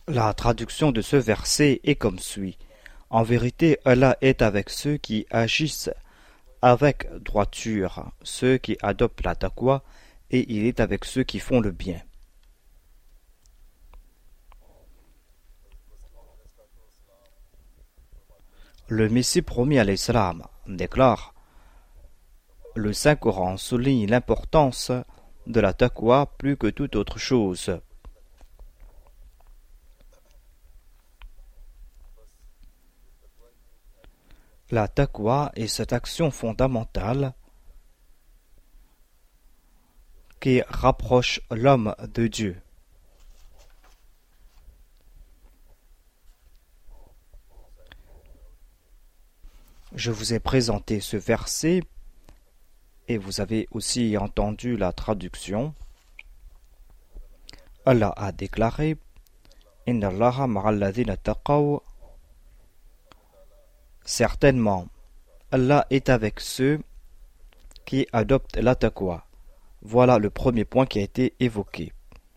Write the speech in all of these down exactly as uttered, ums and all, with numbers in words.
La traduction de ce verset est comme suit. En vérité, Allah est avec ceux qui agissent avec droiture, ceux qui adoptent la taqwa, et il est avec ceux qui font le bien. Le Messie promis à l'Islam déclare: le Saint-Coran souligne l'importance de la taqwa plus que toute autre chose. La taqwa est cette action fondamentale qui rapproche l'homme de Dieu. Je vous ai présenté ce verset et vous avez aussi entendu la traduction. Allah a déclaré: Inna Allaha ma'al ladhina taqaw. Certainement, Allah est avec ceux qui adoptent la taqwa. Voilà le premier point qui a été évoqué.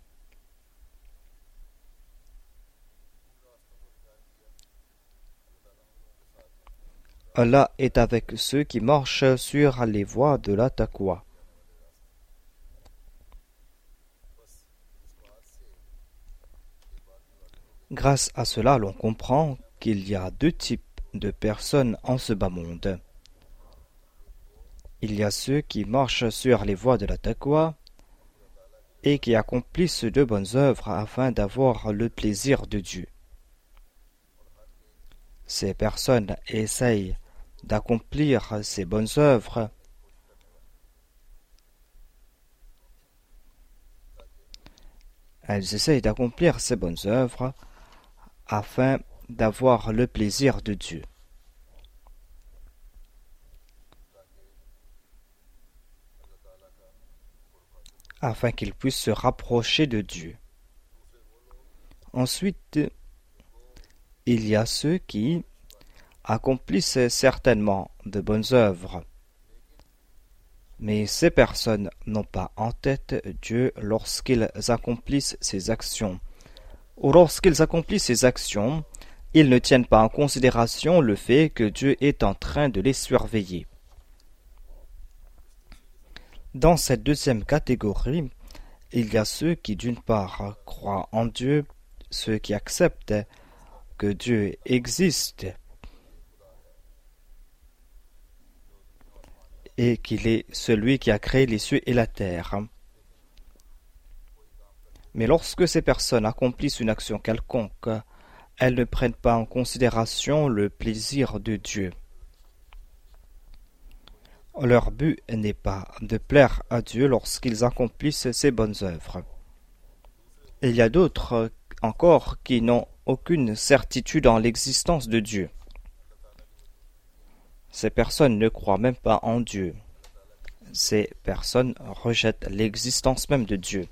Allah est avec ceux qui marchent sur les voies de la taqwa. Grâce à cela, l'on comprend qu'il y a deux types de personnes en ce bas monde. Il y a ceux qui marchent sur les voies de la taqwa et qui accomplissent de bonnes œuvres afin d'avoir le plaisir de Dieu. Ces personnes essayent d'accomplir ces bonnes œuvres elles essayent d'accomplir ces bonnes œuvres afin d'avoir le plaisir de Dieu. Afin qu'ils puissent se rapprocher de Dieu. Ensuite, il y a ceux qui accomplissent certainement de bonnes œuvres, mais ces personnes n'ont pas en tête Dieu lorsqu'ils accomplissent ces actions. Ou lorsqu'ils accomplissent ces actions, ils ne tiennent pas en considération le fait que Dieu est en train de les surveiller. Dans cette deuxième catégorie, il y a ceux qui d'une part croient en Dieu, ceux qui acceptent que Dieu existe et qu'il est celui qui a créé les cieux et la terre. Mais lorsque ces personnes accomplissent une action quelconque, elles ne prennent pas en considération le plaisir de Dieu. Leur but n'est pas de plaire à Dieu lorsqu'ils accomplissent ces bonnes œuvres. Il y a d'autres encore qui n'ont aucune certitude en l'existence de Dieu. Ces personnes ne croient même pas en Dieu. Ces personnes rejettent l'existence même de Dieu.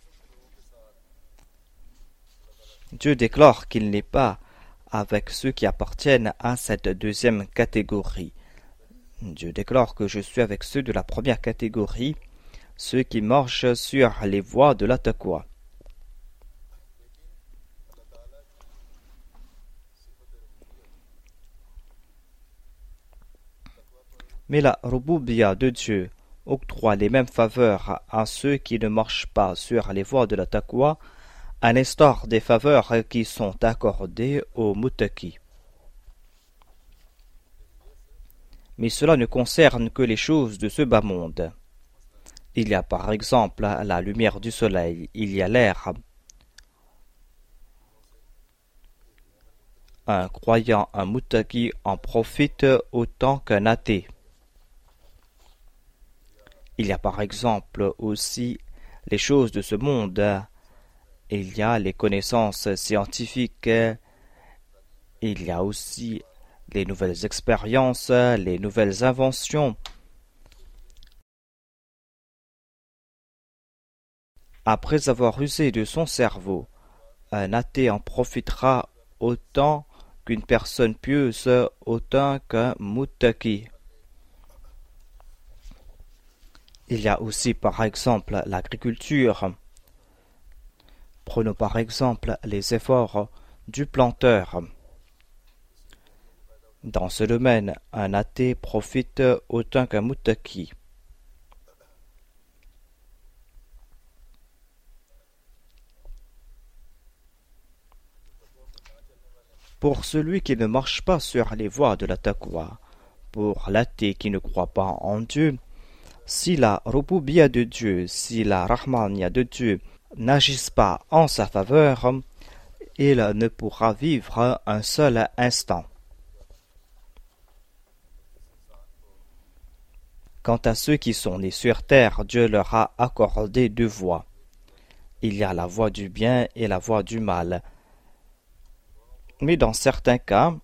Dieu déclare qu'il n'est pas avec ceux qui appartiennent à cette deuxième catégorie. Dieu déclare que je suis avec ceux de la première catégorie, ceux qui marchent sur les voies de la taqwa. Mais la rububiya de Dieu octroie les mêmes faveurs à ceux qui ne marchent pas sur les voies de la taqwa, à l'instar des faveurs qui sont accordées aux muttaqis. Mais cela ne concerne que les choses de ce bas monde. Il y a par exemple la lumière du soleil, il y a l'air. Un croyant, un muttaqi en profite autant qu'un athée. Il y a par exemple aussi les choses de ce monde. Il y a les connaissances scientifiques. Il y a aussi les nouvelles expériences, les nouvelles inventions. Après avoir usé de son cerveau, un athée en profitera autant qu'une personne pieuse, autant qu'un muttaqi. Il y a aussi par exemple l'agriculture. Prenons par exemple les efforts du planteur. Dans ce domaine, un athée profite autant qu'un muttaqi. Pour celui qui ne marche pas sur les voies de la taqwa, pour l'athée qui ne croit pas en Dieu, si la rububiya de Dieu, si la rahmaniya de Dieu n'agissent pas en sa faveur, il ne pourra vivre un seul instant. Quant à ceux qui sont nés sur terre, Dieu leur a accordé deux voies. Il y a la voie du bien et la voie du mal. Mais dans certains cas,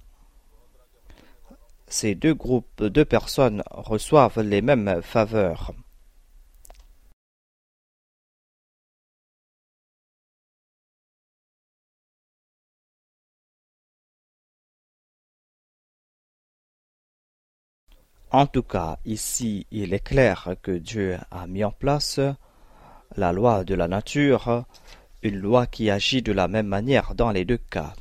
ces deux groupes de personnes reçoivent les mêmes faveurs. En tout cas, ici, il est clair que Dieu a mis en place la loi de la nature, une loi qui agit de la même manière dans les deux cas.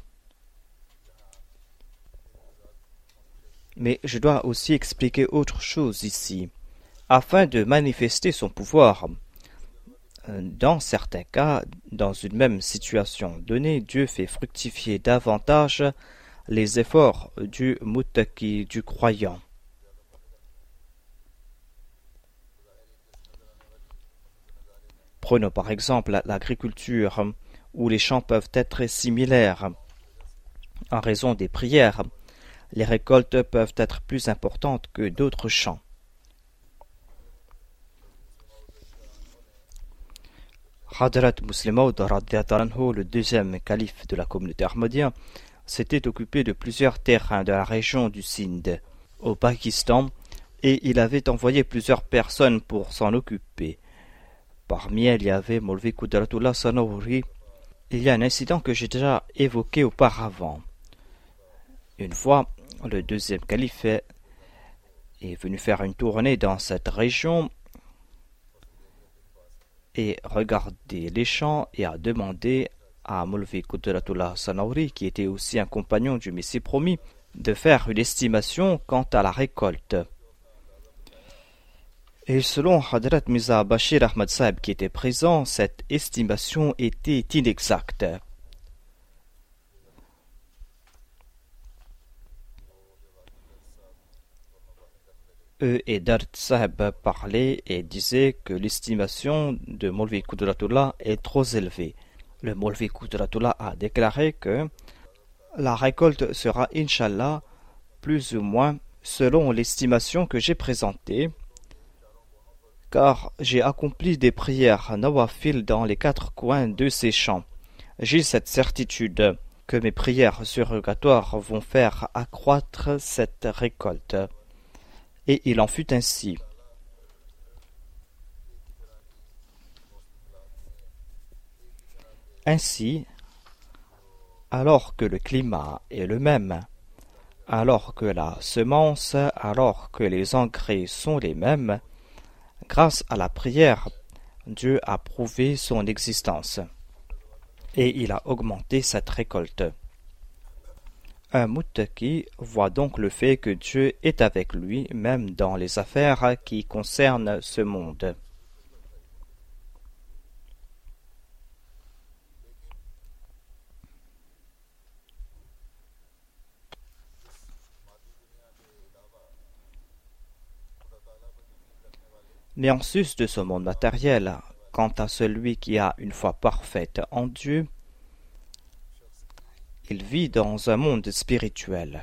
Mais je dois aussi expliquer autre chose ici. Afin de manifester son pouvoir, dans certains cas, dans une même situation donnée, Dieu fait fructifier davantage les efforts du muttaqi, du croyant. Prenons par exemple l'agriculture, où les champs peuvent être similaires. En raison des prières, les récoltes peuvent être plus importantes que d'autres champs. Hadrat Muslim Maud, le deuxième calife de la communauté ahmadiyya, s'était occupé de plusieurs terrains de la région du Sindh, au Pakistan, et il avait envoyé plusieurs personnes pour s'en occuper. Parmi elles, il y avait Maulvi Qudratullah Sanauri. Il y a un incident que j'ai déjà évoqué auparavant. Une fois, le deuxième calife est venu faire une tournée dans cette région et regarder les champs et a demandé à Maulvi Qudratullah Sanauri, qui était aussi un compagnon du Messie promis, de faire une estimation quant à la récolte. Et selon Hadrat Mirza Bashir Ahmad Sahib qui était présent, cette estimation était inexacte. Eux et Dard Sahib parlaient et disaient que l'estimation de Maulvi Qudratullah est trop élevée. Le Maulvi Qudratullah a déclaré que la récolte sera, Inch'Allah, plus ou moins selon l'estimation que j'ai présentée, car j'ai accompli des prières nawafil dans les quatre coins de ces champs. J'ai cette certitude que mes prières surrogatoires vont faire accroître cette récolte. Et il en fut ainsi. Ainsi, alors que le climat est le même, alors que la semence, alors que les engrais sont les mêmes, grâce à la prière, Dieu a prouvé son existence et il a augmenté cette récolte. Un muttaqi voit donc le fait que Dieu est avec lui même dans les affaires qui concernent ce monde. Mais en sus de ce monde matériel, quant à celui qui a une foi parfaite en Dieu, il vit dans un monde spirituel.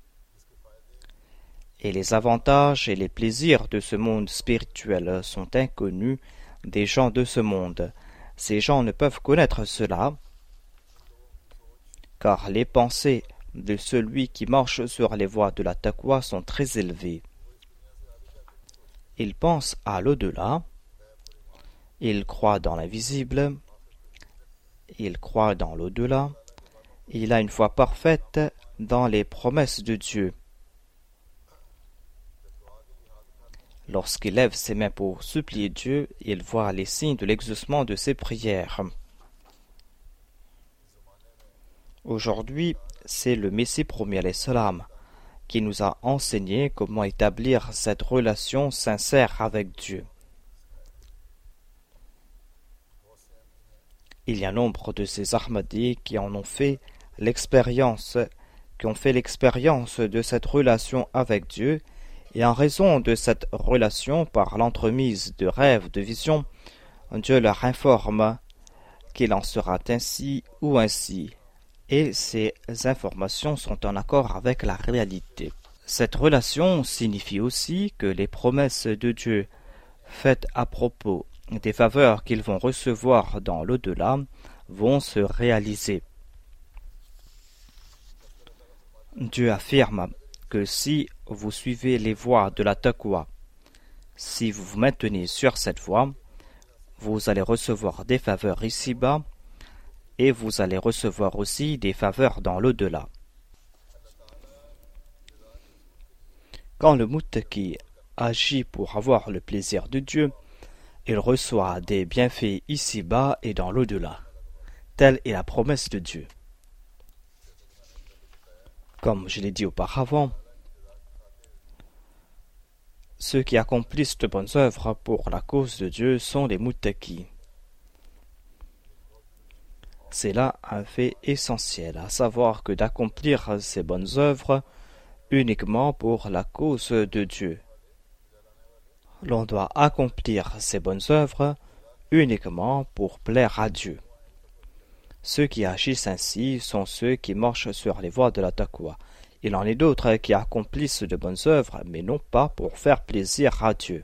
Et les avantages et les plaisirs de ce monde spirituel sont inconnus des gens de ce monde. Ces gens ne peuvent connaître cela, car les pensées de celui qui marche sur les voies de la taqwa sont très élevées. Il pense à l'au-delà, il croit dans l'invisible, il croit dans l'au-delà, il a une foi parfaite dans les promesses de Dieu. Lorsqu'il lève ses mains pour supplier Dieu, il voit les signes de l'exaucement de ses prières. Aujourd'hui, c'est le Messie premier alayhi salam qui nous a enseigné comment établir cette relation sincère avec Dieu. Il y a nombre de ces Ahmadis qui en ont fait l'expérience, qui ont fait l'expérience de cette relation avec Dieu, et en raison de cette relation, par l'entremise de rêves, de visions, Dieu leur informe qu'il en sera ainsi ou ainsi, et ces informations sont en accord avec la réalité. Cette relation signifie aussi que les promesses de Dieu faites à propos des faveurs qu'ils vont recevoir dans l'au-delà vont se réaliser. Dieu affirme que si vous suivez les voies de la taqwa, si vous vous maintenez sur cette voie, vous allez recevoir des faveurs ici-bas et vous allez recevoir aussi des faveurs dans l'au-delà. Quand le muttaqi agit pour avoir le plaisir de Dieu, il reçoit des bienfaits ici-bas et dans l'au-delà. Telle est la promesse de Dieu. Comme je l'ai dit auparavant, ceux qui accomplissent de bonnes œuvres pour la cause de Dieu sont les muttaqis. C'est là un fait essentiel, à savoir que d'accomplir ces bonnes œuvres uniquement pour la cause de Dieu. L'on doit accomplir ces bonnes œuvres uniquement pour plaire à Dieu. Ceux qui agissent ainsi sont ceux qui marchent sur les voies de la taqwa. Il en est d'autres qui accomplissent de bonnes œuvres, mais non pas pour faire plaisir à Dieu.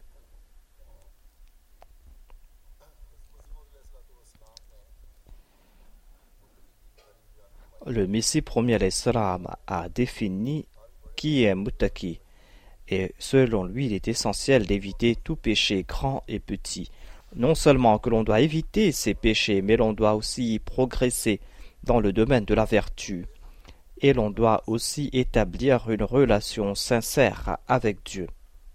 Le Messie premier alayhi salam a défini qui est muttaqi, et selon lui il est essentiel d'éviter tout péché grand et petit. Non seulement que l'on doit éviter ces péchés, mais l'on doit aussi progresser dans le domaine de la vertu. Et l'on doit aussi établir une relation sincère avec Dieu.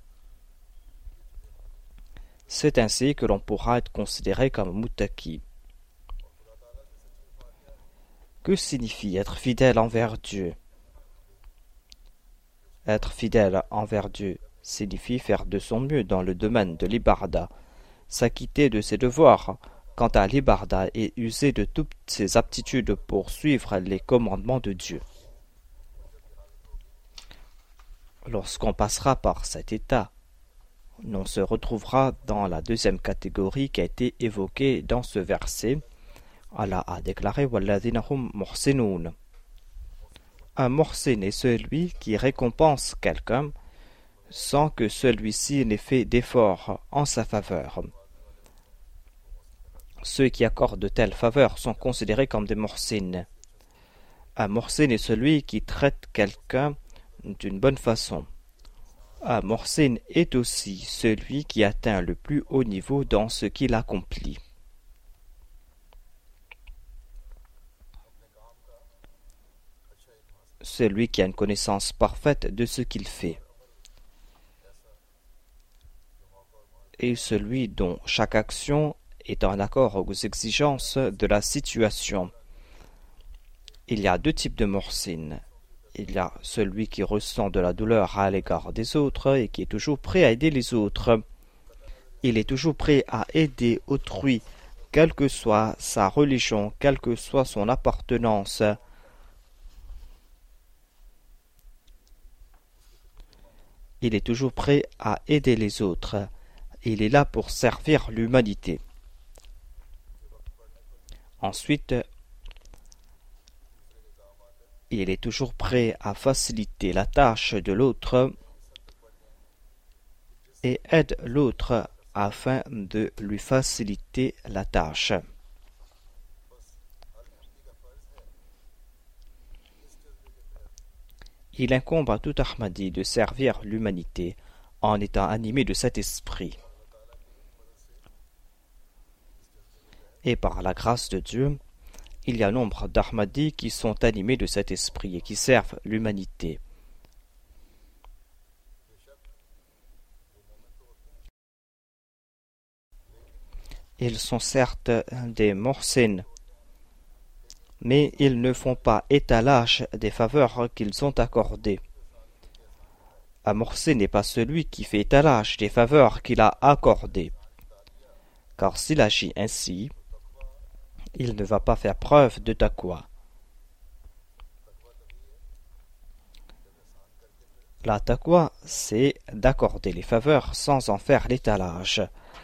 C'est ainsi que l'on pourra être considéré comme muttaqi. Que signifie être fidèle envers Dieu? Être fidèle envers Dieu signifie faire de son mieux dans le domaine de l'ibarda, s'acquitter de ses devoirs quant à l'ibarda et user de toutes ses aptitudes pour suivre les commandements de Dieu. Lorsqu'on passera par cet état, on se retrouvera dans la deuxième catégorie qui a été évoquée dans ce verset. Allah a déclaré وَالَّذِينَ هُمْ مُحْسِنُونَ. Un muhsin est celui qui récompense quelqu'un sans que celui-ci n'ait fait d'effort en sa faveur. Ceux qui accordent de telles faveurs sont considérés comme des muhsins. Un muhsin est celui qui traite quelqu'un d'une bonne façon. Un muhsin est aussi celui qui atteint le plus haut niveau dans ce qu'il accomplit. Celui qui a une connaissance parfaite de ce qu'il fait. Et celui dont chaque action est en accord aux exigences de la situation. Il y a deux types de muhsin. Il y a celui qui ressent de la douleur à l'égard des autres et qui est toujours prêt à aider les autres. Il est toujours prêt à aider autrui, quelle que soit sa religion, quelle que soit son appartenance. Il est toujours prêt à aider les autres. Il est là pour servir l'humanité. Ensuite, il est toujours prêt à faciliter la tâche de l'autre et aide l'autre afin de lui faciliter la tâche. Il incombe à tout Ahmadi de servir l'humanité en étant animé de cet esprit. Et par la grâce de Dieu, il y a nombre d'Ahmadis qui sont animés de cet esprit et qui servent l'humanité. Ils sont certes des muhsins, mais ils ne font pas étalage des faveurs qu'ils ont accordées. Un morcé n'est pas celui qui fait étalage des faveurs qu'il a accordées, car s'il agit ainsi, il ne va pas faire preuve de taqwa. La taqwa, c'est d'accorder les faveurs sans en faire l'étalage.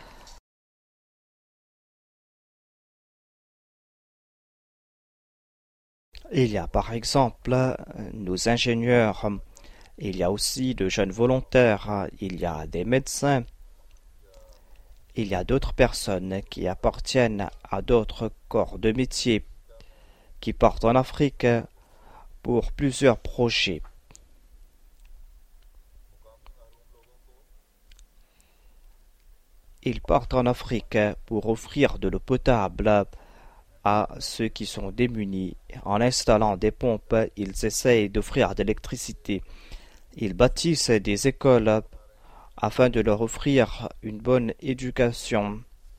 Il y a par exemple nos ingénieurs, il y a aussi de jeunes volontaires, il y a des médecins, il y a d'autres personnes qui appartiennent à d'autres corps de métier qui partent en Afrique pour plusieurs projets. Ils partent en Afrique pour offrir de l'eau potable à ceux qui sont démunis. En installant des pompes, ils essayent d'offrir de l'électricité. Ils bâtissent des écoles afin de leur offrir une bonne éducation.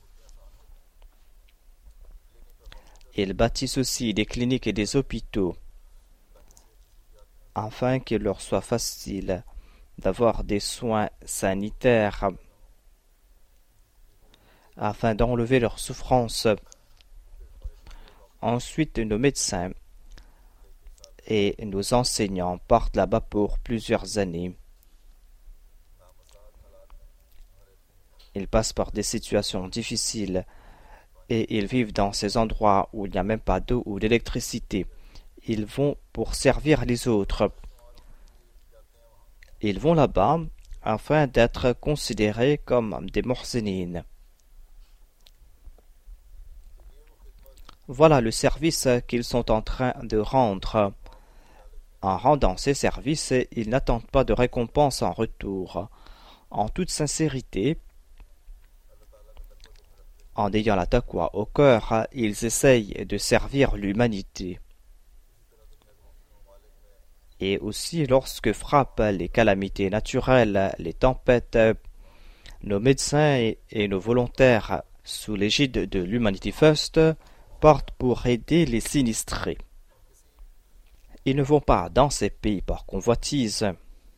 Ils bâtissent aussi des cliniques et des hôpitaux afin qu'il leur soit facile d'avoir des soins sanitaires, afin d'enlever leurs souffrances. Ensuite, nos médecins et nos enseignants partent là-bas pour plusieurs années. Ils passent par des situations difficiles et ils vivent dans ces endroits où il n'y a même pas d'eau ou d'électricité. Ils vont pour servir les autres. Ils vont là-bas afin d'être considérés comme des morsénines. Voilà le service qu'ils sont en train de rendre. En rendant ces services, ils n'attendent pas de récompense en retour. En toute sincérité, en ayant la taqwa au cœur, ils essayent de servir l'humanité. Et aussi, lorsque frappent les calamités naturelles, les tempêtes, nos médecins et, et nos volontaires, sous l'égide de l'Humanity First, partent pour aider les sinistrés. Ils ne vont pas dans ces pays par convoitise,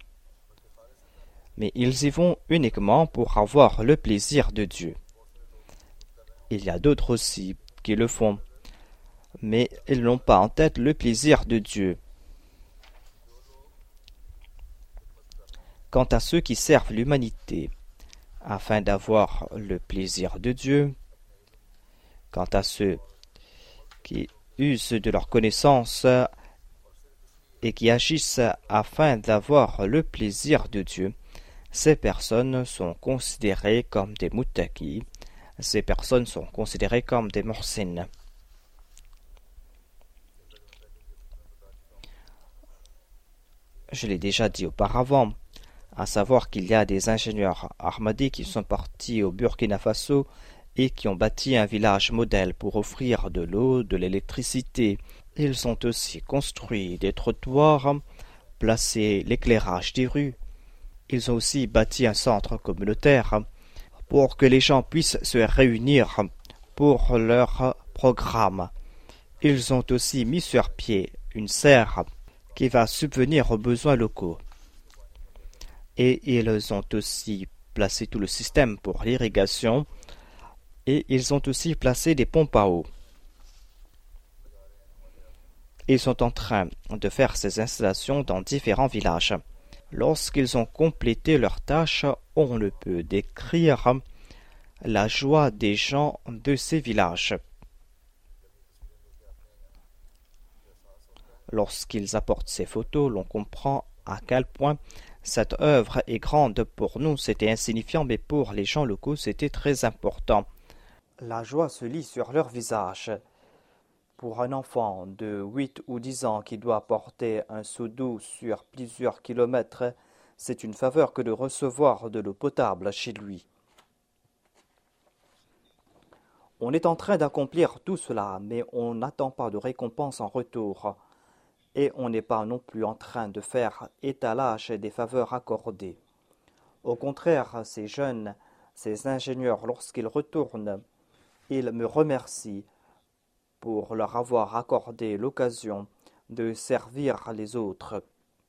mais ils y vont uniquement pour avoir le plaisir de Dieu. Il y a d'autres aussi qui le font, mais ils n'ont pas en tête le plaisir de Dieu. Quant à ceux qui servent l'humanité afin d'avoir le plaisir de Dieu, quant à ceux qui usent de leur connaissance et qui agissent afin d'avoir le plaisir de Dieu, ces personnes sont considérées comme des muttaqis, ces personnes sont considérées comme des muhsins. Je l'ai déjà dit auparavant, à savoir qu'il y a des ingénieurs ahmadis qui sont partis au Burkina Faso et qui ont bâti un village modèle pour offrir de l'eau, de l'électricité. Ils ont aussi construit des trottoirs, placé l'éclairage des rues. Ils ont aussi bâti un centre communautaire pour que les gens puissent se réunir pour leur programme. Ils ont aussi mis sur pied une serre qui va subvenir aux besoins locaux. Et ils ont aussi placé tout le système pour l'irrigation et ils ont aussi placé des pompes à eau. Ils sont en train de faire ces installations dans différents villages. Lorsqu'ils ont complété leur tâche, on ne peut décrire la joie des gens de ces villages. Lorsqu'ils apportent ces photos, l'on comprend à quel point cette œuvre est grande. Pour nous, c'était insignifiant, mais pour les gens locaux, c'était très important. La joie se lit sur leur visage. Pour un enfant de huit ou dix ans qui doit porter un seau d'eau sur plusieurs kilomètres, c'est une faveur que de recevoir de l'eau potable chez lui. On est en train d'accomplir tout cela, mais on n'attend pas de récompense en retour. Et on n'est pas non plus en train de faire étalage des faveurs accordées. Au contraire, ces jeunes, ces ingénieurs, lorsqu'ils retournent, ils me remercient pour leur avoir accordé l'occasion de servir les autres.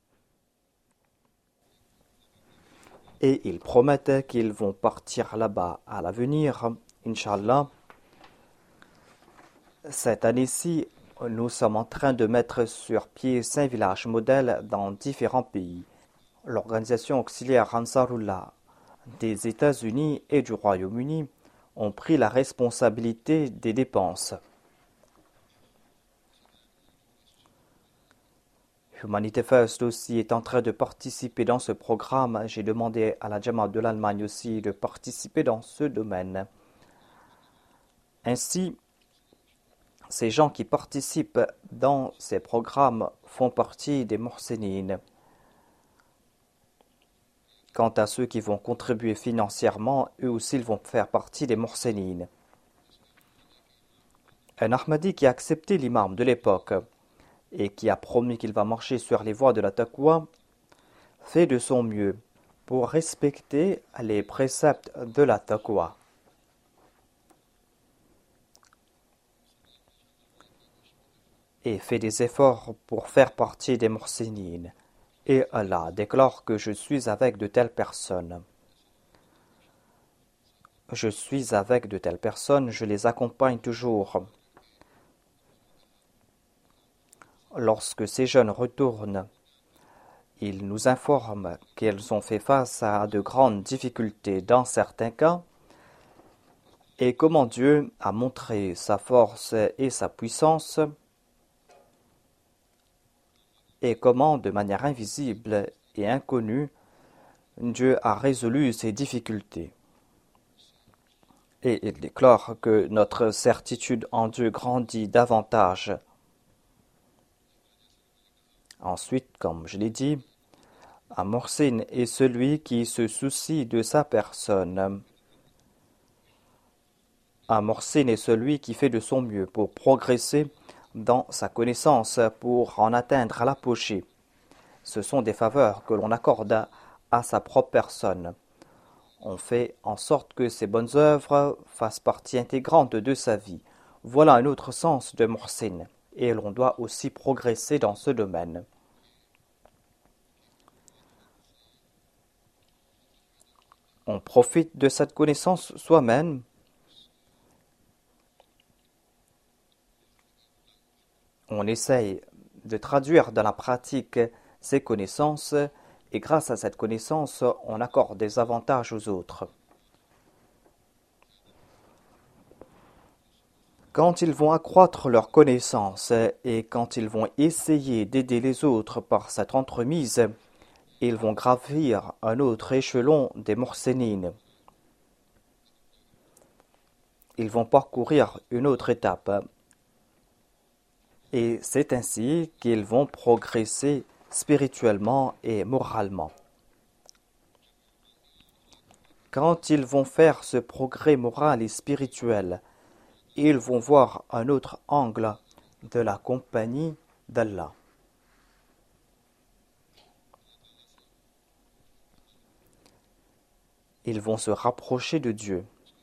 Et ils promettent qu'ils vont partir là-bas à l'avenir, Inch'Allah. Cette année-ci, nous sommes en train de mettre sur pied cinq villages modèles dans différents pays. L'organisation auxiliaire Ansarullah des États-Unis et du Royaume-Uni ont pris la responsabilité des dépenses. Humanity First aussi est en train de participer dans ce programme. J'ai demandé à la Jamaat de l'Allemagne aussi de participer dans ce domaine. Ainsi, ces gens qui participent dans ces programmes font partie des Mohsinines. Quant à ceux qui vont contribuer financièrement, eux aussi ils vont faire partie des Mohsinines. Un Ahmadi qui a accepté l'imam de l'époque et qui a promis qu'il va marcher sur les voies de la taqwa fait de son mieux pour respecter les préceptes de la taqwa. Et fait des efforts pour faire partie des Mohsinines. Et Allah déclare que je suis avec de telles personnes. Je suis avec de telles personnes, je les accompagne toujours. Lorsque ces jeunes retournent, ils nous informent qu'ils ont fait face à de grandes difficultés dans certains cas et comment Dieu a montré sa force et sa puissance et comment, de manière invisible et inconnue, Dieu a résolu ces difficultés. Et il déclare que notre certitude en Dieu grandit davantage. Ensuite, comme je l'ai dit, un Mohsin est celui qui se soucie de sa personne. Un Mohsin est celui qui fait de son mieux pour progresser dans sa connaissance, pour en atteindre l'apogée. Ce sont des faveurs que l'on accorde à, à sa propre personne. On fait en sorte que ces bonnes œuvres fassent partie intégrante de sa vie. Voilà un autre sens de Mohsin, et l'on doit aussi progresser dans ce domaine. On profite de cette connaissance soi-même. On essaye de traduire dans la pratique ces connaissances et grâce à cette connaissance, on accorde des avantages aux autres. Quand ils vont accroître leurs connaissances et quand ils vont essayer d'aider les autres par cette entremise, ils vont gravir un autre échelon des Mohsinines. Ils vont parcourir une autre étape. Et c'est ainsi qu'ils vont progresser spirituellement et moralement. Quand ils vont faire ce progrès moral et spirituel, ils vont voir un autre angle de la compagnie d'Allah. Ils vont se rapprocher de Dieu.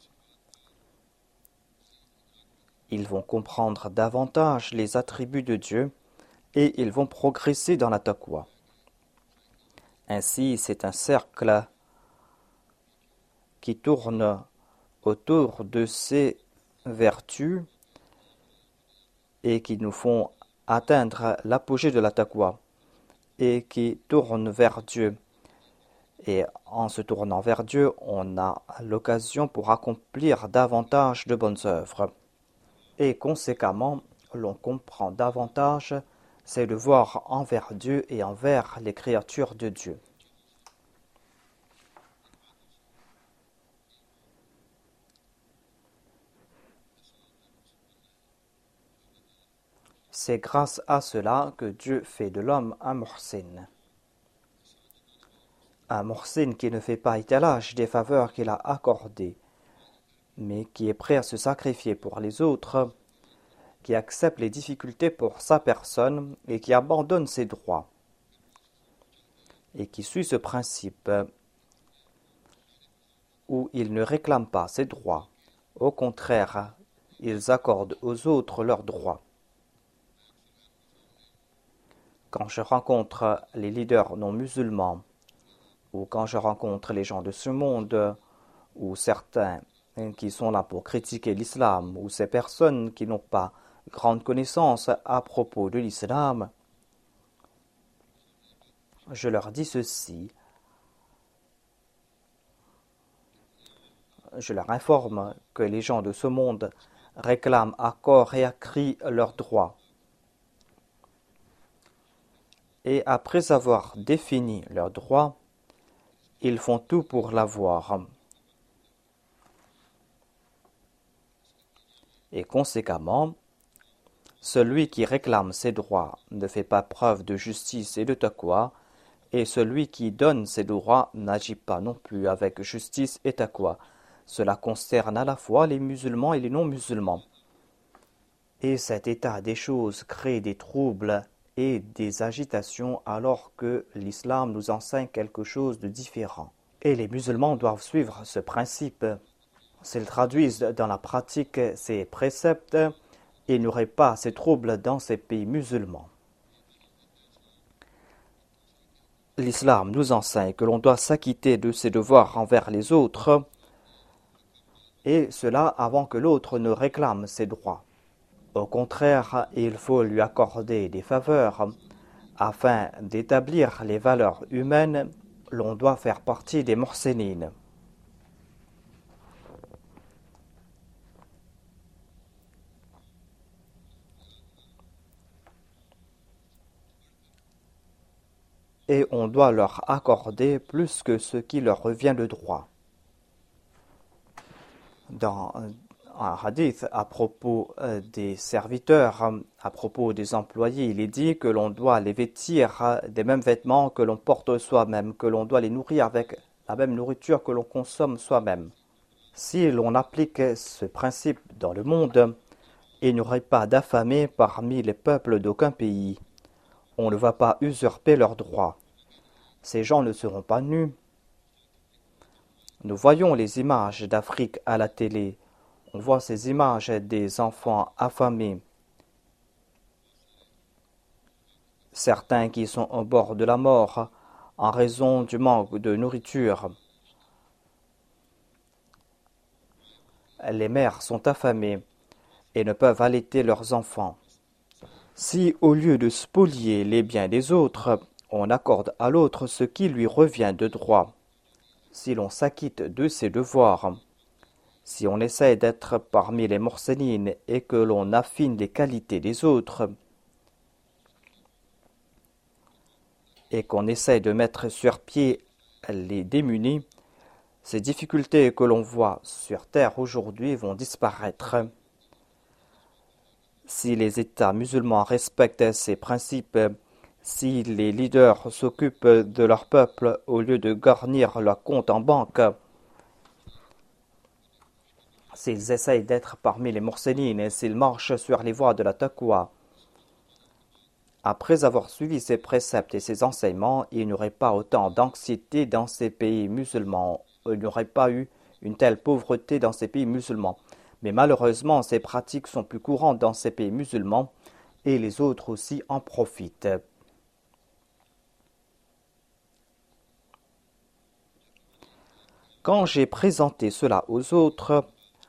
Ils vont comprendre davantage les attributs de Dieu et ils vont progresser dans la taqwa. Ainsi, c'est un cercle qui tourne autour de ces vertus et qui nous font atteindre l'apogée de la taqwa et qui tournent vers Dieu. Et en se tournant vers Dieu, on a l'occasion pour accomplir davantage de bonnes œuvres. Et conséquemment, l'on comprend davantage ses devoirs envers Dieu et envers les créatures de Dieu. C'est grâce à cela que Dieu fait de l'homme un Mohsin. Un Mohsin qui ne fait pas étalage des faveurs qu'il a accordées, mais qui est prêt à se sacrifier pour les autres, qui accepte les difficultés pour sa personne et qui abandonne ses droits, et qui suit ce principe où il ne réclame pas ses droits. Au contraire, ils accordent aux autres leurs droits. Quand je rencontre les leaders non musulmans, ou quand je rencontre les gens de ce monde, ou certains qui sont là pour critiquer l'islam, ou ces personnes qui n'ont pas grande connaissance à propos de l'islam, je leur dis ceci. Je leur informe que les gens de ce monde réclament à corps et à cri leurs droits. Et après avoir défini leurs droits, ils font tout pour l'avoir. Et conséquemment, celui qui réclame ses droits ne fait pas preuve de justice et de taqwa, et celui qui donne ses droits n'agit pas non plus avec justice et taqwa. Cela concerne à la fois les musulmans et les non-musulmans. Et cet état des choses crée des troubles et des agitations alors que l'islam nous enseigne quelque chose de différent. Et les musulmans doivent suivre ce principe. S'ils traduisent dans la pratique ces préceptes, il n'y aurait pas ces troubles dans ces pays musulmans. L'islam nous enseigne que l'on doit s'acquitter de ses devoirs envers les autres, et cela avant que l'autre ne réclame ses droits. Au contraire, il faut lui accorder des faveurs. Afin d'établir les valeurs humaines, l'on doit faire partie des morsénines. Et on doit leur accorder plus que ce qui leur revient de droit. Dans un hadith à propos des serviteurs, à propos des employés, il est dit que l'on doit les vêtir des mêmes vêtements que l'on porte soi-même, que l'on doit les nourrir avec la même nourriture que l'on consomme soi-même. Si l'on applique ce principe dans le monde, il n'y aurait pas d'affamés parmi les peuples d'aucun pays. On ne va pas usurper leurs droits. Ces gens ne seront pas nus. Nous voyons les images d'Afrique à la télé. On voit ces images des enfants affamés. Certains qui sont au bord de la mort en raison du manque de nourriture. Les mères sont affamées et ne peuvent allaiter leurs enfants. Si, au lieu de spolier les biens des autres, on accorde à l'autre ce qui lui revient de droit, si l'on s'acquitte de ses devoirs, si on essaie d'être parmi les morsénines et que l'on affine les qualités des autres, et qu'on essaie de mettre sur pied les démunis, ces difficultés que l'on voit sur terre aujourd'hui vont disparaître. Si les États musulmans respectent ces principes, si les leaders s'occupent de leur peuple au lieu de garnir leur compte en banque, s'ils essayent d'être parmi les morsénines et s'ils marchent sur les voies de la taqwa, après avoir suivi ces préceptes et ces enseignements, il n'y aurait pas autant d'anxiété dans ces pays musulmans, il n'y aurait pas eu une telle pauvreté dans ces pays musulmans. Mais malheureusement, ces pratiques sont plus courantes dans ces pays musulmans et les autres aussi en profitent. Quand j'ai présenté cela aux autres,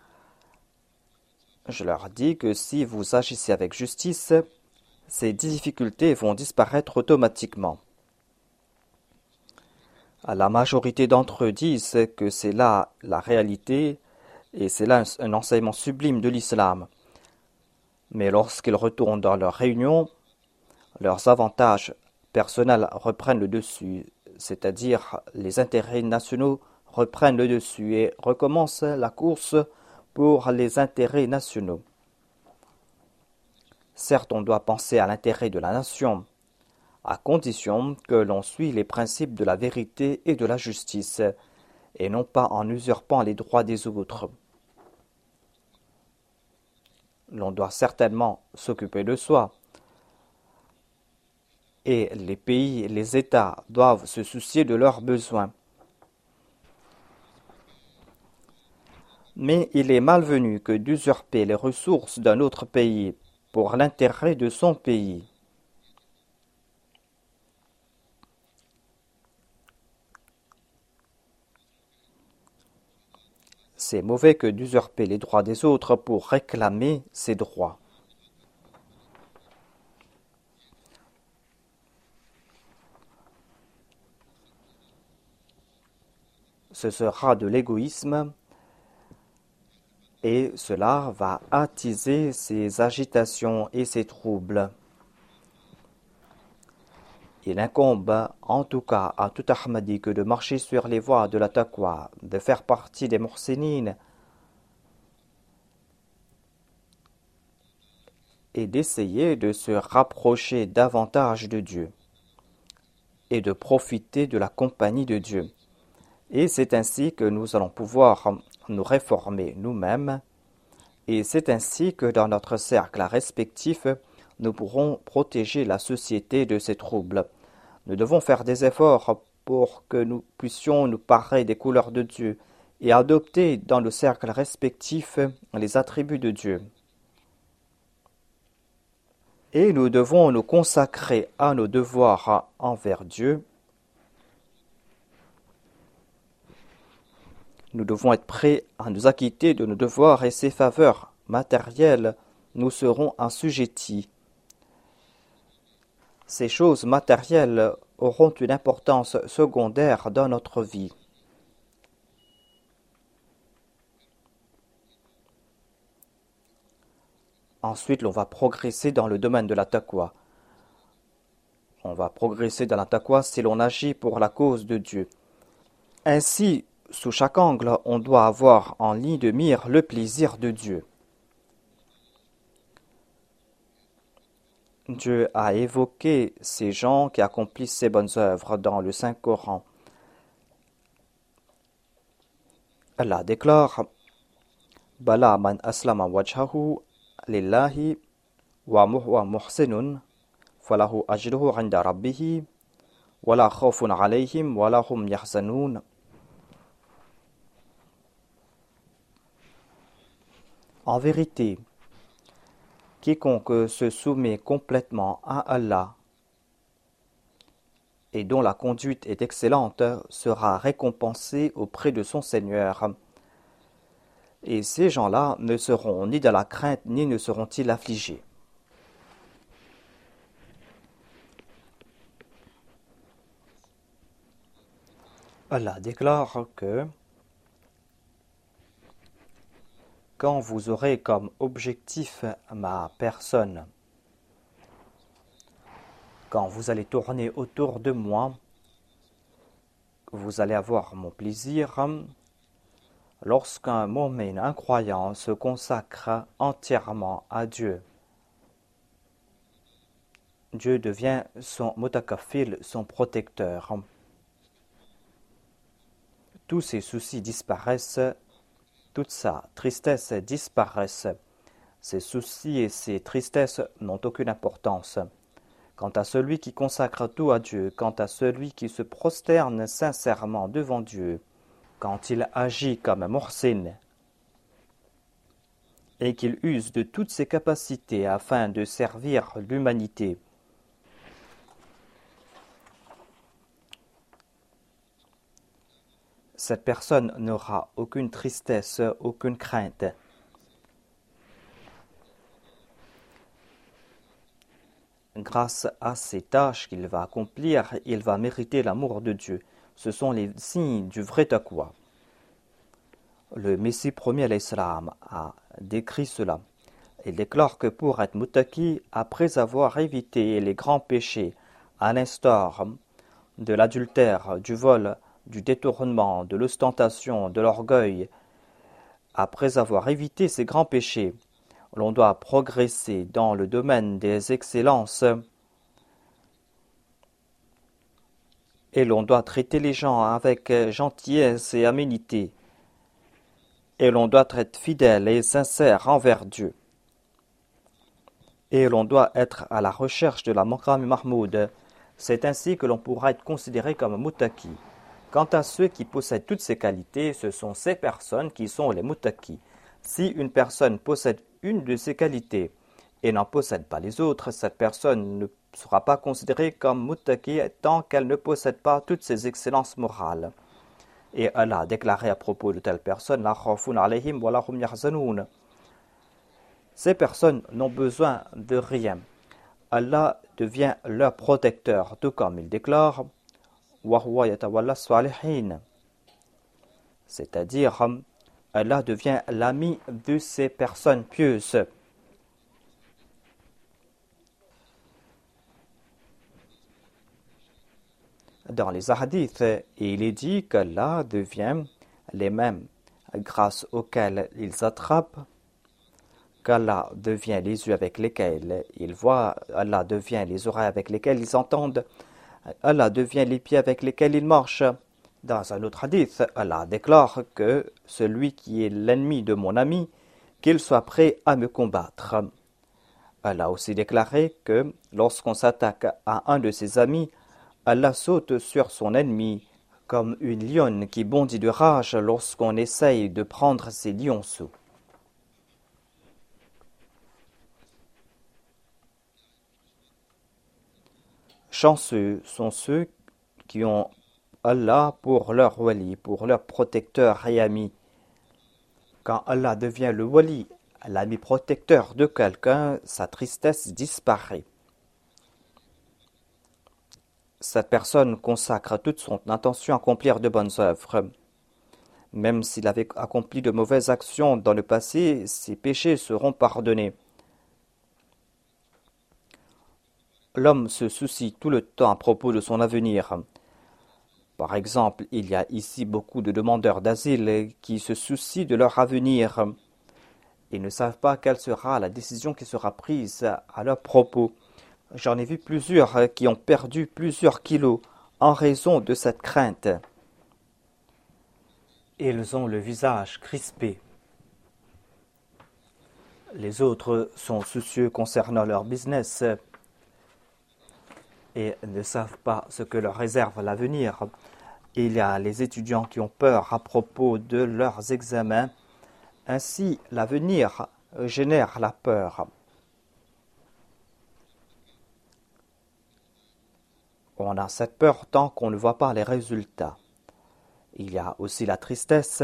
je leur dis que si vous agissez avec justice, ces difficultés vont disparaître automatiquement. La majorité d'entre eux disent que c'est là la réalité et c'est là un enseignement sublime de l'islam. Mais lorsqu'ils retournent dans leur réunion, leurs avantages personnels reprennent le dessus, c'est-à-dire les intérêts nationaux reprennent le dessus et recommencent la course pour les intérêts nationaux. Certes, on doit penser à l'intérêt de la nation, à condition que l'on suit les principes de la vérité et de la justice, et non pas en usurpant les droits des autres. L'on doit certainement s'occuper de soi, et les pays, les États doivent se soucier de leurs besoins. Mais il est malvenu que d'usurper les ressources d'un autre pays pour l'intérêt de son pays. C'est mauvais que d'usurper les droits des autres pour réclamer ses droits. Ce sera de l'égoïsme et cela va attiser ses agitations et ses troubles. Il incombe en tout cas à tout Ahmadi que de marcher sur les voies de la taqwa, de faire partie des muhsinines et d'essayer de se rapprocher davantage de Dieu et de profiter de la compagnie de Dieu. Et c'est ainsi que nous allons pouvoir nous réformer nous-mêmes et c'est ainsi que dans notre cercle respectif, nous pourrons protéger la société de ces troubles. Nous devons faire des efforts pour que nous puissions nous parer des couleurs de Dieu et adopter dans le cercle respectif les attributs de Dieu. Et nous devons nous consacrer à nos devoirs envers Dieu. Nous devons être prêts à nous acquitter de nos devoirs et ses faveurs matérielles nous seront assujettis. Ces choses matérielles auront une importance secondaire dans notre vie. Ensuite, l'on va progresser dans le domaine de la taqwa. On va progresser dans la taqwa si l'on agit pour la cause de Dieu. Ainsi, sous chaque angle, on doit avoir en ligne de mire le plaisir de Dieu. Dieu a évoqué ces gens qui accomplissent ces bonnes œuvres dans le Saint-Coran. Allah déclare « Bala man aslama wajhahu lillahi wa huwa muhsinun falahu ajruhu 'inda rabbih wa la khawfun 'alayhim wa la hum yahzanun » En vérité, quiconque se soumet complètement à Allah et dont la conduite est excellente sera récompensé auprès de son Seigneur. Et ces gens-là ne seront ni dans la crainte ni ne seront-ils affligés. Allah déclare que quand vous aurez comme objectif ma personne, quand vous allez tourner autour de moi, vous allez avoir mon plaisir. Lorsqu'un mu'min incroyant se consacre entièrement à Dieu, Dieu devient son mutakafil, son protecteur. Tous ses soucis disparaissent, toute sa tristesse disparaissent. Ses soucis et ses tristesses n'ont aucune importance. Quant à celui qui consacre tout à Dieu, quant à celui qui se prosterne sincèrement devant Dieu, quand il agit comme un muhsin et qu'il use de toutes ses capacités afin de servir l'humanité, cette personne n'aura aucune tristesse, aucune crainte. Grâce à ces tâches qu'il va accomplir, il va mériter l'amour de Dieu. Ce sont les signes du vrai taqwa. Le Messie premier alayhi salam a décrit cela. Il déclare que pour être muttaqi, après avoir évité les grands péchés, à l'instar de l'adultère, du vol, du détournement, de l'ostentation, de l'orgueil, après avoir évité ces grands péchés, l'on doit progresser dans le domaine des excellences et l'on doit traiter les gens avec gentillesse et aménité et l'on doit être fidèle et sincère envers Dieu et l'on doit être à la recherche de la maqam mahmoud. C'est ainsi que l'on pourra être considéré comme muttaqi. Quant à ceux qui possèdent toutes ces qualités, ce sont ces personnes qui sont les muttaqis. Si une personne possède une de ces qualités et n'en possède pas les autres, cette personne ne sera pas considérée comme muttaqi tant qu'elle ne possède pas toutes ces excellences morales. Et Allah a déclaré à propos de telles personnes, La khawfun alayhim wa la hum yahzanoun. Ces personnes n'ont besoin de rien. Allah devient leur protecteur, tout comme il déclare Wa huwa yatawalla salihin. C'est-à-dire, Allah devient l'ami de ces personnes pieuses. Dans les hadiths, il est dit qu'Allah devient les mêmes grâce auxquelles ils attrapent, qu'Allah devient les yeux avec lesquels ils voient, Allah devient les oreilles avec lesquelles ils entendent, Allah devient les pieds avec lesquels ils marchent. Dans un autre hadith, Allah déclare que celui qui est l'ennemi de mon ami, qu'il soit prêt à me combattre. Allah a aussi déclaré que lorsqu'on s'attaque à un de ses amis, Allah saute sur son ennemi comme une lionne qui bondit de rage lorsqu'on essaye de prendre ses lionceaux. Chanceux sont ceux qui ont Allah pour leur wali, pour leur protecteur et ami. Quand Allah devient le wali, l'ami protecteur de quelqu'un, sa tristesse disparaît. Cette personne consacre toute son intention à accomplir de bonnes œuvres. Même s'il avait accompli de mauvaises actions dans le passé, ses péchés seront pardonnés. L'homme se soucie tout le temps à propos de son avenir. Par exemple, il y a ici beaucoup de demandeurs d'asile qui se soucient de leur avenir. Ils ne savent pas quelle sera la décision qui sera prise à leur propos. J'en ai vu plusieurs qui ont perdu plusieurs kilos en raison de cette crainte. Ils ont le visage crispé. Les autres sont soucieux concernant leur business et ne savent pas ce que leur réserve l'avenir. Il y a les étudiants qui ont peur à propos de leurs examens. Ainsi, l'avenir génère la peur. On a cette peur tant qu'on ne voit pas les résultats. Il y a aussi la tristesse.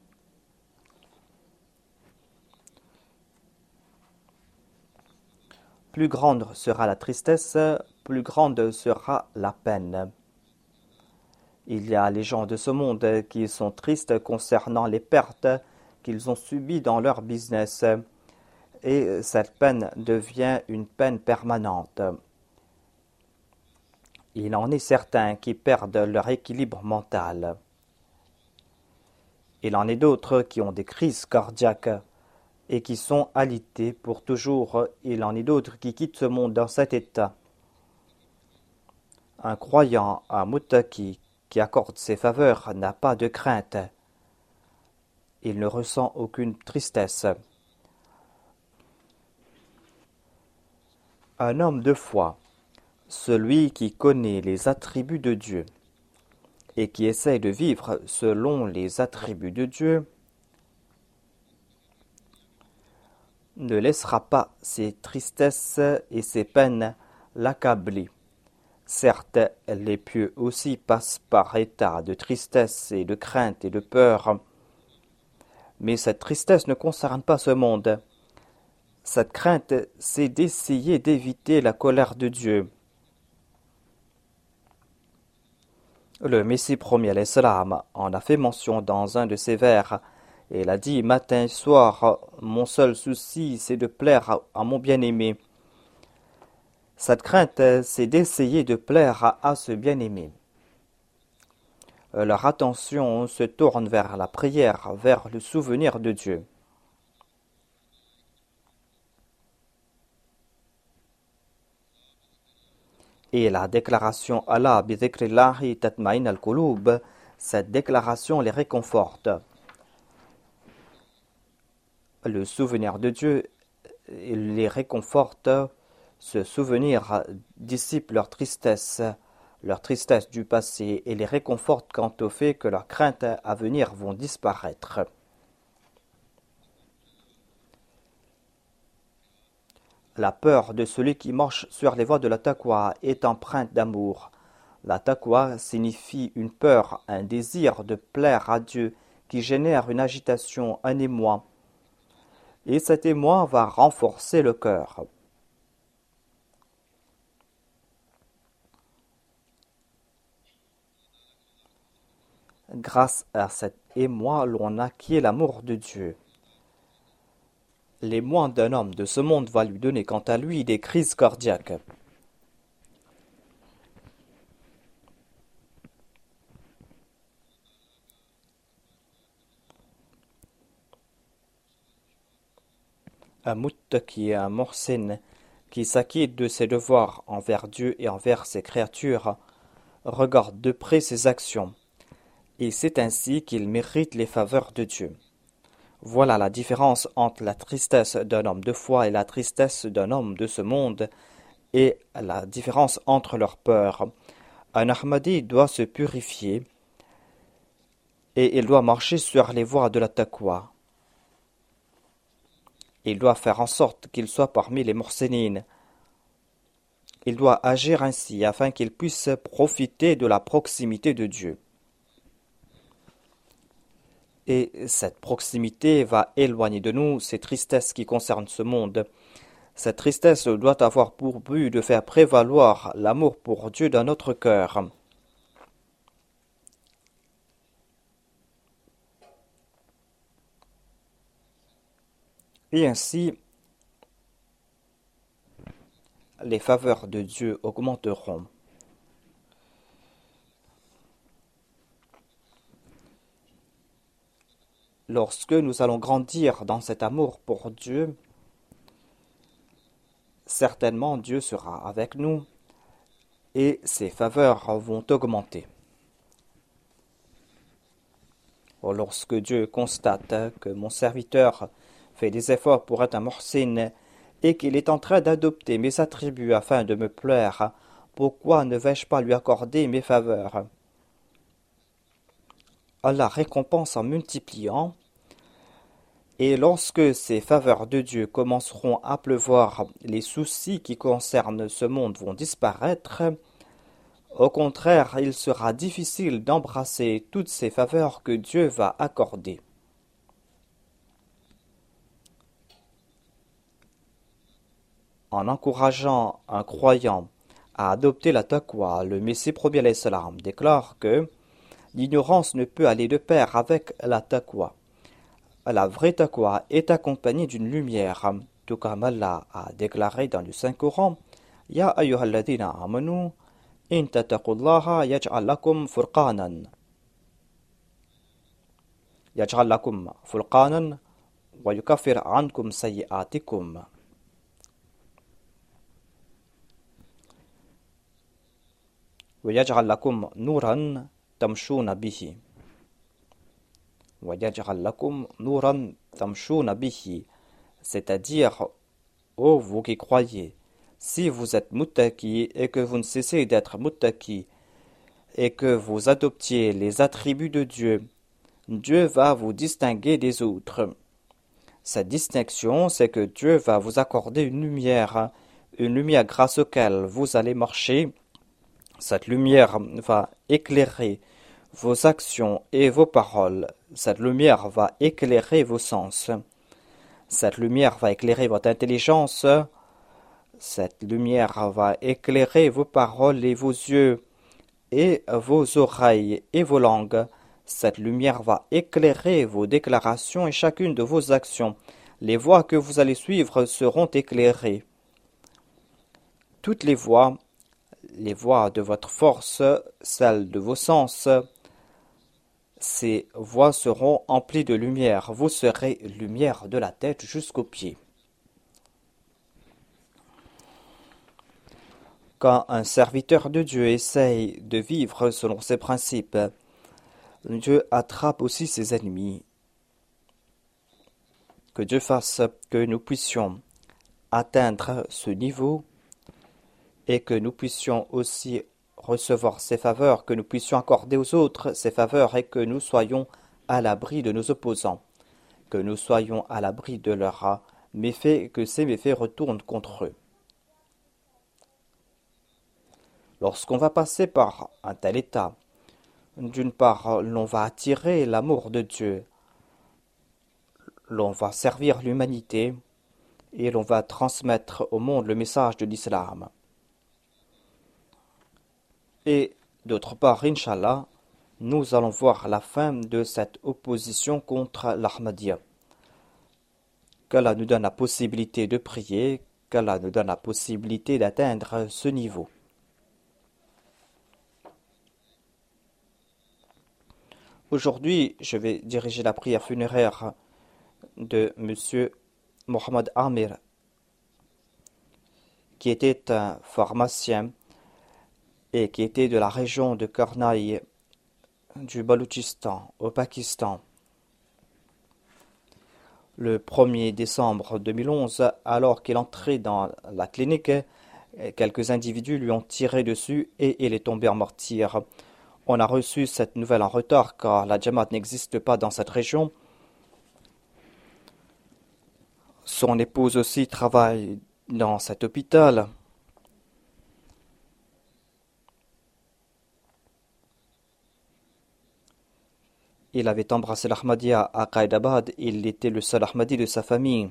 Plus grande sera la tristesse, plus grande sera la peine. Il y a les gens de ce monde qui sont tristes concernant les pertes qu'ils ont subies dans leur business. Et cette peine devient une peine permanente. Il en est certains qui perdent leur équilibre mental. Il en est d'autres qui ont des crises cardiaques et qui sont alités pour toujours. Il en est d'autres qui quittent ce monde dans cet état. Un croyant, un muttaqi, qui accorde ses faveurs n'a pas de crainte. Il ne ressent aucune tristesse. Un homme de foi, celui qui connaît les attributs de Dieu et qui essaie de vivre selon les attributs de Dieu, ne laissera pas ses tristesses et ses peines l'accabler. Certes, les pieux aussi passent par état de tristesse et de crainte et de peur, mais cette tristesse ne concerne pas ce monde. Cette crainte, c'est d'essayer d'éviter la colère de Dieu. Le Messie premier alayhi salam en a fait mention dans un de ses vers. Et il a dit, matin et soir, mon seul souci, c'est de plaire à mon bien-aimé. Cette crainte, c'est d'essayer de plaire à, à ce bien-aimé. Leur attention se tourne vers la prière, vers le souvenir de Dieu. Et la déclaration Allah bi dhikrillahi tatma'in al-qulub, cette déclaration les réconforte. Le souvenir de Dieu les réconforte. Ce souvenir dissipe leur tristesse, leur tristesse du passé et les réconforte quant au fait que leurs craintes à venir vont disparaître. La peur de celui qui marche sur les voies de la taqwa est empreinte d'amour. La taqwa signifie une peur, un désir de plaire à Dieu qui génère une agitation, un émoi. Et cet émoi va renforcer le cœur. Grâce à cet émoi, l'on acquiert l'amour de Dieu. L'émoi d'un homme de ce monde va lui donner quant à lui des crises cardiaques. Un muttaqi, un muhsin, qui s'acquitte de ses devoirs envers Dieu et envers ses créatures, regarde de près ses actions, et c'est ainsi qu'il mérite les faveurs de Dieu. Voilà la différence entre la tristesse d'un homme de foi et la tristesse d'un homme de ce monde, et la différence entre leurs peurs. Un Ahmadi doit se purifier, et il doit marcher sur les voies de la taqwa. Il doit faire en sorte qu'il soit parmi les muhsinines. Il doit agir ainsi afin qu'il puisse profiter de la proximité de Dieu. Et cette proximité va éloigner de nous ces tristesses qui concernent ce monde. Cette tristesse doit avoir pour but de faire prévaloir l'amour pour Dieu dans notre cœur. Et ainsi, les faveurs de Dieu augmenteront. Lorsque nous allons grandir dans cet amour pour Dieu, certainement Dieu sera avec nous et ses faveurs vont augmenter. Lorsque Dieu constate que mon serviteur fait des efforts pour être un muhsin et qu'il est en train d'adopter mes attributs afin de me plaire, pourquoi ne vais-je pas lui accorder mes faveurs? Allah récompense en multipliant, et lorsque ces faveurs de Dieu commenceront à pleuvoir, les soucis qui concernent ce monde vont disparaître. Au contraire, il sera difficile d'embrasser toutes ces faveurs que Dieu va accorder. En encourageant un croyant à adopter la taqwa, le Messie premier alayhi salam déclare que l'ignorance ne peut aller de pair avec la taqwa. La vraie taqwa est accompagnée d'une lumière, tout comme Allah a déclaré dans le Saint-Coran: Ya ayyuhalladhina amanu, in tattaqullaha yaj'al lakum furqanan. Yaj'al lakum furqanan wa yukaffir ankum sayyi'atikum. Wa yaj'al lakum nuran tamshuna bihi. Wa yaj'al lakum nuran tamshuna bihi. C'est-à-dire, ô vous qui croyez, si vous êtes muttaqi et que vous ne cessez d'être muttaqi et que vous adoptiez les attributs de Dieu, Dieu va vous distinguer des autres. Cette distinction, c'est que Dieu va vous accorder une lumière, une lumière grâce auquel vous allez marcher. Cette lumière va éclairer vos actions et vos paroles. Cette lumière va éclairer vos sens. Cette lumière va éclairer votre intelligence. Cette lumière va éclairer vos paroles et vos yeux et vos oreilles et vos langues. Cette lumière va éclairer vos déclarations et chacune de vos actions. Les voies que vous allez suivre seront éclairées. Toutes les voies, les voies de votre force, celles de vos sens, ces voies seront emplies de lumière. Vous serez lumière de la tête jusqu'aux pieds. Quand un serviteur de Dieu essaye de vivre selon ses principes, Dieu attrape aussi ses ennemis. Que Dieu fasse que nous puissions atteindre ce niveau et que nous puissions aussi recevoir ses faveurs, que nous puissions accorder aux autres ses faveurs et que nous soyons à l'abri de nos opposants, que nous soyons à l'abri de leurs méfaits et que ces méfaits retournent contre eux. Lorsqu'on va passer par un tel état, d'une part, l'on va attirer l'amour de Dieu, l'on va servir l'humanité et l'on va transmettre au monde le message de l'islam. Et d'autre part, Inch'Allah, nous allons voir la fin de cette opposition contre l'Ahmadiyya. Qu'Allah nous donne la possibilité de prier, qu'Allah nous donne la possibilité d'atteindre ce niveau. Aujourd'hui, je vais diriger la prière funéraire de Monsieur Mohamed Amir, qui était un pharmacien et qui était de la région de Karnai du Baloutchistan au Pakistan. Le premier décembre deux mille onze, alors qu'il entrait dans la clinique, quelques individus lui ont tiré dessus et il est tombé en martyr. On a reçu cette nouvelle en retard car la Jamaat n'existe pas dans cette région. Son épouse aussi travaille dans cet hôpital. Il avait embrassé l'Ahmadiyya à Qaïdabad. Il était le seul Ahmadi de sa famille.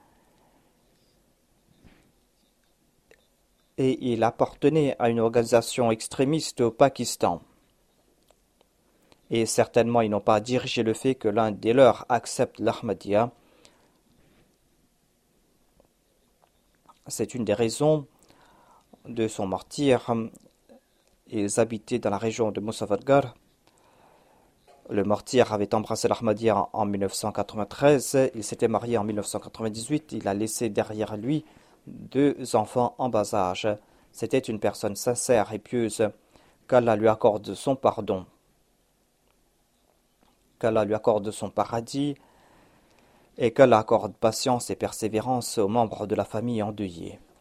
Et il appartenait à une organisation extrémiste au Pakistan. Et certainement, ils n'ont pas dirigé le fait que l'un des leurs accepte l'Ahmadiyya. C'est une des raisons de son martyr. Ils habitaient dans la région de Muzaffargarh. Le martyr avait embrassé l'Ahmadiyya en mille neuf cent quatre-vingt-treize. Il s'était marié en mille neuf cent quatre-vingt-dix-huit. Il a laissé derrière lui deux enfants en bas âge. C'était une personne sincère et pieuse. Qu'Allah lui accorde son pardon. Qu'Allah lui accorde son paradis. Et qu'Allah accorde patience et persévérance aux membres de la famille endeuillée.